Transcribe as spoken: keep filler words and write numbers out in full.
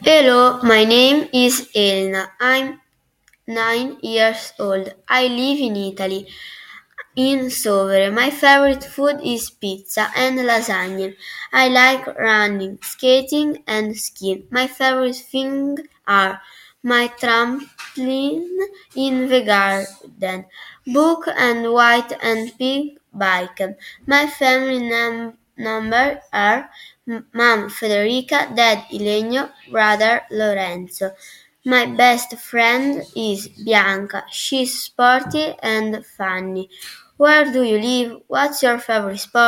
Hello, my name is Elena. I'm nine years old. I live in Italy, in Sovere. My favorite food is pizza and lasagna. I like running, skating, and skiing. My favorite things are my trampoline in the garden, book and white and pink bike. My family num- number are M- Mom Federica, Dad Ilenio, Brother Lorenzo. My best friend is Bianca. She's sporty and funny. Where do you live? What's your favorite sport?